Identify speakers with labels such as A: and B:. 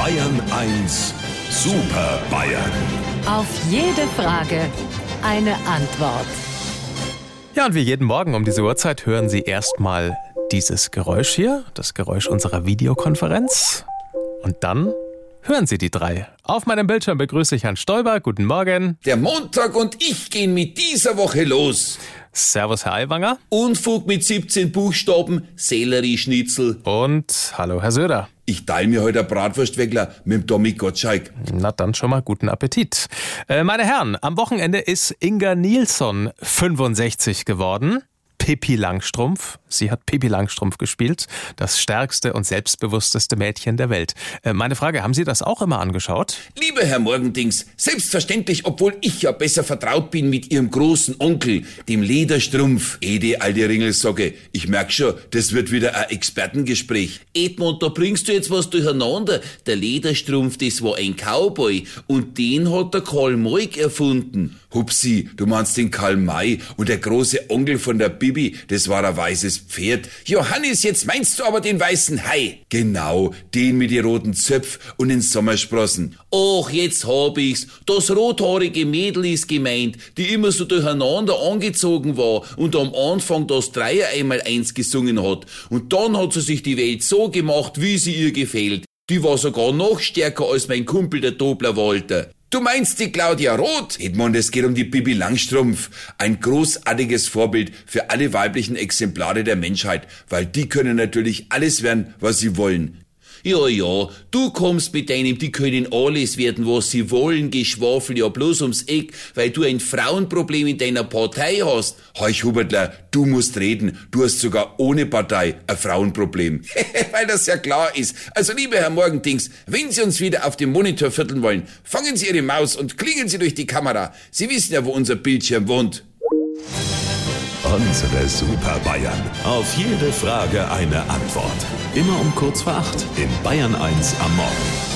A: Bayern 1 Super Bayern.
B: Auf jede Frage eine Antwort.
C: Ja, und wie jeden Morgen um diese Uhrzeit hören Sie erstmal dieses Geräusch hier, das Geräusch unserer Videokonferenz. Und dann hören Sie die drei. Auf meinem Bildschirm begrüße ich Herrn Stoiber. Guten Morgen.
D: Der Montag und ich gehen mit dieser Woche los.
C: Servus, Herr Aiwanger.
D: Unfug mit 17 Buchstaben, Sellerieschnitzel.
C: Und hallo, Herr Söder.
D: Ich teile mir heute ein Bratwurstweckler mit dem Tommy Gottschalk.
C: Na dann schon mal guten Appetit. Meine Herren, am Wochenende ist Inga Nilsson 65 geworden. Pippi Langstrumpf. Sie hat Pippi Langstrumpf gespielt. Das stärkste und selbstbewussteste Mädchen der Welt. Meine Frage, haben Sie das auch immer angeschaut?
D: Lieber Herr Morgendings, selbstverständlich, obwohl ich ja besser vertraut bin mit Ihrem großen Onkel, dem Lederstrumpf. Die alte Ringelsocke. Ich merk schon, das wird wieder ein Expertengespräch. Edmund, da bringst du jetzt was durcheinander. Der Lederstrumpf, das war ein Cowboy und den hat der Karl May erfunden. Hupsi, du meinst den Karl May und der große Onkel von der Bibi, das war ein weißes Pferd. Johannes, jetzt meinst du aber den weißen Hai. Genau, den mit den roten Zöpf und den Sommersprossen. Och, jetzt hab ich's. Das rothaarige Mädel ist gemeint, die immer so durcheinander angezogen war und am Anfang das Dreier einmal eins gesungen hat. Und dann hat sie sich die Welt so gemacht, wie sie ihr gefällt. Die war sogar noch stärker als mein Kumpel der Dobler Walter. Du meinst die Claudia Roth? Edmund, es geht um die Bibi Langstrumpf. Ein großartiges Vorbild für alle weiblichen Exemplare der Menschheit, weil die können natürlich alles werden, was sie wollen. Ja, du kommst mit deinem, die können alles werden, was sie wollen, Geschwafel ja bloß ums Eck, weil du ein Frauenproblem in deiner Partei hast. Heuch Hubertler, du musst reden, du hast sogar ohne Partei ein Frauenproblem. Weil das ja klar ist. Also lieber Herr Morgendings, wenn Sie uns wieder auf dem Monitor vierteln wollen, fangen Sie Ihre Maus und klingeln Sie durch die Kamera. Sie wissen ja, wo unser Bildschirm wohnt.
A: Unsere Super Bayern. Auf jede Frage eine Antwort. Immer um kurz vor 8 in Bayern 1 am Morgen.